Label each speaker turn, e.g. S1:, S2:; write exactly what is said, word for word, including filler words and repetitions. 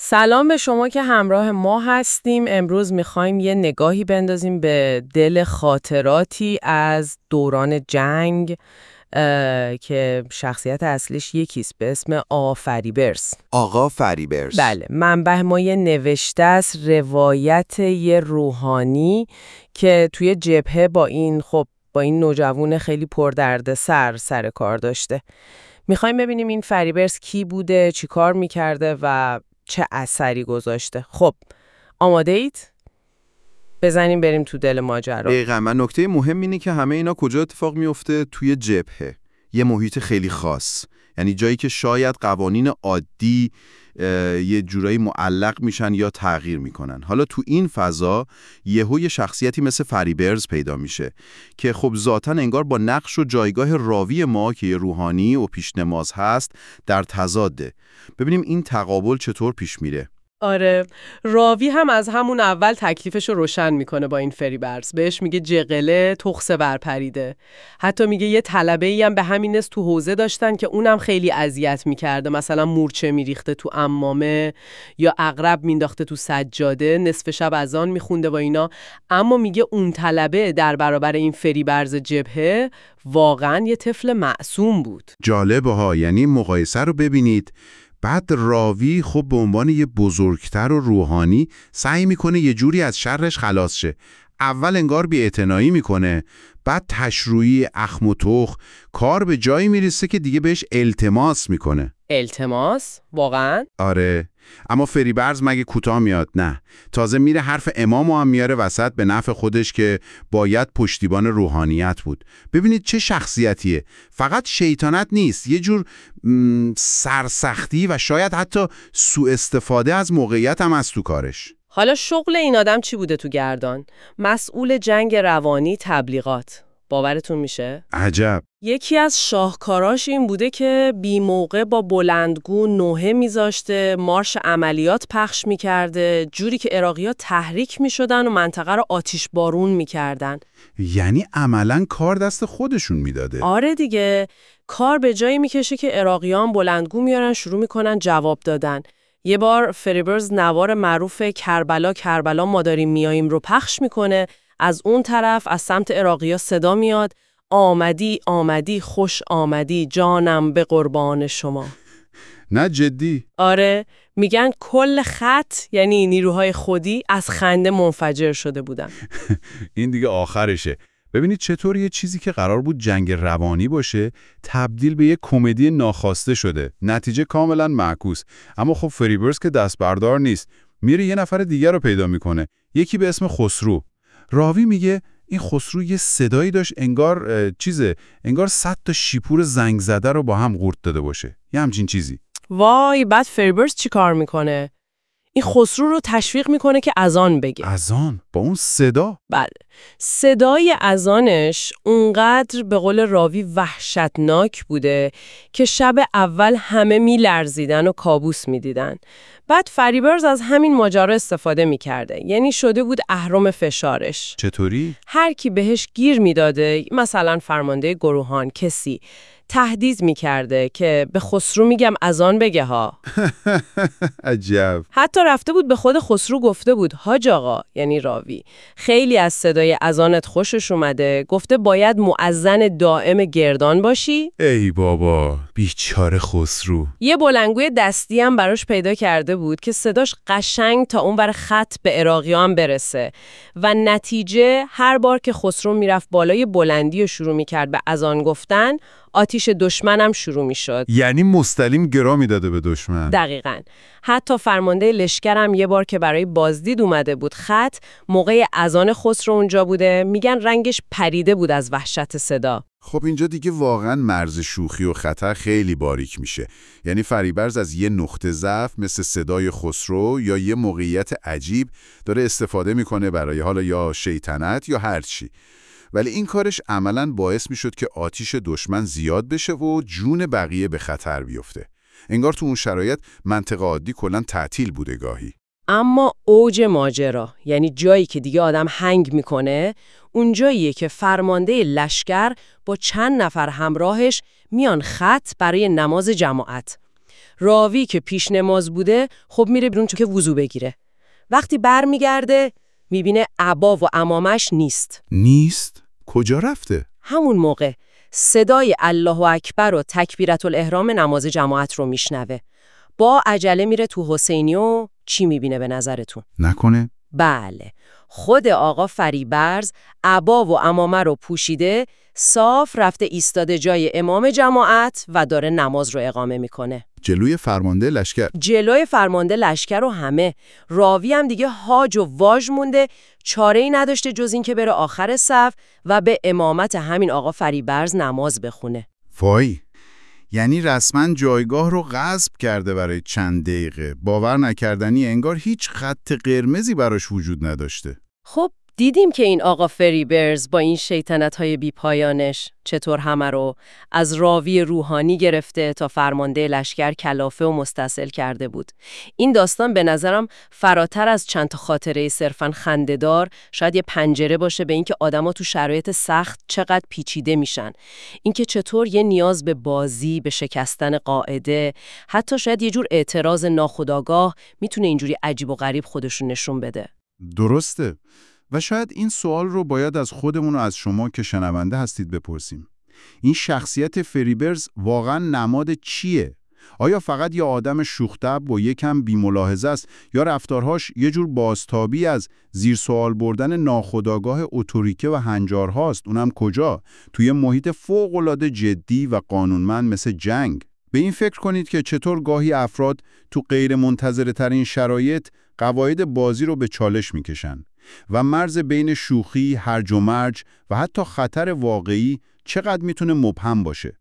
S1: سلام به شما که همراه ما هستیم. امروز میخوایم یه نگاهی بندازیم به دل خاطراتی از دوران جنگ که شخصیت اصلیش یکیست به اسم آقا فریبرز.
S2: آقا فریبرز.
S1: بله، منبع ما یه نوشته است، روایت یه روحانی که توی جبهه با این خب با این نوجوان خیلی پردردسر سر کار داشته. میخوایم ببینیم این فریبرز کی بوده، چی کار میکرده و چه اثری گذاشته. خب آماده اید؟ بزنیم بریم تو دل ماجرا.
S2: دقیقاً. من نکته مهم اینه که همه اینا کجا اتفاق میفته؟ توی جبهه. یه محیط خیلی خاص. یعنی جایی که شاید قوانین عادی یه جورایی معلق میشن یا تغییر میکنن. حالا تو این فضا یهو یه شخصیتی مثل فریبرز پیدا میشه که خب ذاتاً انگار با نقش و جایگاه راوی ما که یه روحانی و پیشنماز هست در تضاده. ببینیم این تقابل چطور پیش میره.
S1: آره، راوی هم از همون اول تکلیفش رو روشن میکنه با این فریبرز. بهش میگه جقله تخصه برپریده. حتی میگه یه طلبه‌ای هم به همین است تو حوزه داشتن که اونم خیلی اذیت میکرده، مثلا مورچه میریخته تو عمامه یا عقرب مینداخته تو سجاده، نصف شب اذان میخونده و اینا. اما میگه اون طلبه در برابر این فریبرز جبهه واقعا یه طفل معصوم بود.
S3: جالبه ها، یعنی مقایسه رو ببینید. بعد راوی خب به عنوان یه بزرگتر و روحانی سعی میکنه یه جوری از شرش خلاص شه. اول انگار بی‌اعتنایی میکنه، بعد تشرویی اخم و تخ، کار به جایی میرسه که دیگه بهش التماس میکنه.
S1: التماس؟ واقعا؟
S3: آره، اما فریبرز مگه کوتاه میاد؟ نه، تازه میره حرف امامو هم میاره وسط به نفع خودش که باید پشتیبان روحانیت بود. ببینید چه شخصیتیه. فقط شیطنت نیست، یه جور سرسختی و شاید حتی سوء استفاده از موقعیت هم از تو کارش.
S1: حالا شغل این آدم چی بوده تو گردان؟ مسئول جنگ روانی تبلیغات. باورتون میشه؟
S3: عجب.
S1: یکی از شاهکاراش این بوده که بی موقع با بلندگو نوحه میذاشته، مارش عملیات پخش میکرده، جوری که عراقی‌ها تحریک میشدن و منطقه رو آتیش بارون میکردن.
S3: یعنی عملاً کار دست خودشون میداده.
S1: آره دیگه، کار به جایی میکشه که عراقیان بلندگو میارن شروع میکنن جواب دادن. یه بار فریبرز نوار معروف کربلا کربلا ما داریم میاییم رو پخش میکنه. از اون طرف از سمت عراقی‌ها صدا میاد آمدی آمدی خوش آمدی جانم به قربان شما.
S3: نه جدی؟
S1: آره، میگن کل خط یعنی نیروهای خودی از خنده منفجر شده بودن.
S3: این دیگه آخرشه. ببینید چطور یه چیزی که قرار بود جنگ روانی باشه تبدیل به یه کمدی ناخواسته شده. نتیجه کاملا معکوس. اما خب فریبرز که دست بردار نیست، میره یه نفر دیگر رو پیدا میکنه، یکی به اسم خسرو. راوی میگه این خسرو یه صدایی داشت انگار چیزه، انگار صد تا شیپور زنگ زده رو با هم قورت داده باشه، یه همچین چیزی.
S1: وای، بعد فریبرز چی کار میکنه؟ این خسرو رو تشویق میکنه که اذان بگه.
S3: اذان؟ با اون صدا؟
S1: بله، صدای اذانش اونقدر به قول راوی وحشتناک بوده که شب اول همه میلرزیدن و کابوس میدیدن. بعد فریبرز از همین ماجرا استفاده میکرده، یعنی شده بود اهرم فشارش.
S3: چطوری؟
S1: هر کی بهش گیر میداده، مثلا فرمانده گروهان کسی، تهدید میکرده که به خسرو میگم اذان بگه ها.
S3: عجب.
S1: حتی رفته بود به خود خسرو گفته بود حاج آقا، یعنی راوی، خیلی از صدای اذانت خوشش اومده، گفته باید مؤذن دائم گردان باشی.
S3: ای بابا، بیچاره خسرو.
S1: یه بلندگوی دستی هم براش پیدا کرده بود که صداش قشنگ تا اونور خط به عراقیان برسه و نتیجه هر بار که خسرو میرفت بالای بلندی و شروع میکرد به اذان گفتن، آتیش دشمنم شروع میشد.
S3: یعنی مستلیم گرا میداده به دشمن.
S1: دقیقاً. حتی فرمانده لشکرم یه بار که برای بازدید اومده بود خط، موقع اذان خسرو اونجا بوده، میگن رنگش پریده بود از وحشت صدا.
S3: خب اینجا دیگه واقعاً مرز شوخی و خطر خیلی باریک میشه. یعنی فریبرز از یه نقطه ضعف مثل صدای خسرو یا یه موقعیت عجیب داره استفاده میکنه برای حالا یا شیطنت یا هر چی. ولی این کارش عملاً باعث میشد که آتیش دشمن زیاد بشه و جون بقیه به خطر بیفته. انگار تو اون شرایط منطقه عادی کلاً تعطیل بوده گاهی.
S1: اما اوج ماجرا، یعنی جایی که دیگه آدم هنگ میکنه، اون جاییه که فرمانده لشکر با چند نفر همراهش میان خط برای نماز جماعت. راوی که پیش نماز بوده خب میره بیرون چون که وضو بگیره. وقتی برمیگرده میبینه عبا و عمامش نیست.
S3: نیست؟ کجا رفته؟
S1: همون موقع صدای الله اکبر و تکبیرت الاحرام نماز جماعت رو میشنوه. با عجله میره تو حسینی و چی میبینه به نظرتون؟
S3: نکنه؟
S1: بله، خود آقا فریبرز عبا و عمامه رو پوشیده، صاف رفته ایستاده جای امام جماعت و داره نماز رو اقامه میکنه.
S3: جلوی فرمانده لشکر؟
S1: جلوی فرمانده لشکر و همه. راوی هم دیگه هاج و واژ مونده، چاره‌ای نداشته جز این که بره آخر صف و به امامت همین آقا فریبرز نماز بخونه.
S3: وای، یعنی رسما جایگاه رو غصب کرده برای چند دقیقه. باور نکردنی، انگار هیچ خط قرمزی براش وجود نداشته.
S1: خب دیدیم که این آقا فریبرز با این شیطنت‌های بی پایانش چطور همه رو از راوی روحانی گرفته تا فرمانده لشکر کلافه و مستصل کرده بود. این داستان به نظرم فراتر از چند تا خاطره صرفاً خنده‌دار، شاید یه پنجره باشه به اینکه آدما تو شرایط سخت چقدر پیچیده میشن. اینکه چطور یه نیاز به بازی، به شکستن قاعده، حتی شاید یه جور اعتراض ناخودآگاه میتونه اینجوری عجیب و غریب خودشون نشون بده.
S3: درسته. و شاید این سوال رو باید از خودمون و از شما که شنونده هستید بپرسیم. این شخصیت فریبرز واقعا نماد چیه؟ آیا فقط یه آدم شوخ‌طبع با یکم بی‌ملاحظه است یا رفتارهاش یه جور بازتابی از زیر سوال بردن ناخودآگاه اتوریته و هنجارهاست؟ اونم کجا؟ توی محیط فوق‌العاده جدی و قانونمند مثل جنگ. به این فکر کنید که چطور گاهی افراد تو غیر منتظره ترین شرایط قواعد بازی رو به چالش میکشن و مرز بین شوخی، هرج و مرج و حتی خطر واقعی چقدر میتونه مبهم باشه.